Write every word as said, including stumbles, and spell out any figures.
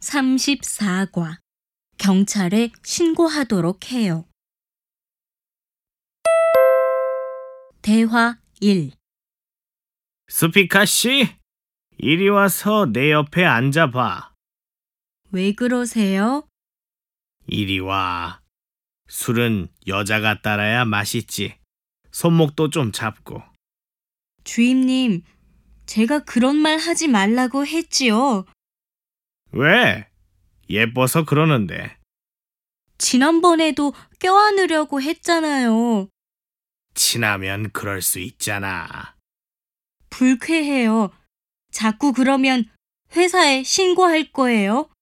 삼십사 과 경찰에 신고하도록 해요. 대화 일. 스피카 씨, 이리 와서 내 옆에 앉아봐. 왜 그러세요? 이리 와. 술은 여자가 따라야 맛있지. 손목도 좀 잡고. 주임님, 제가 그런 말 하지 말라고 했지요. 왜? 예뻐서 그러는데. 지난번에도 껴안으려고 했잖아요. 친하면 그럴 수 있잖아. 불쾌해요. 자꾸 그러면 회사에 신고할 거예요.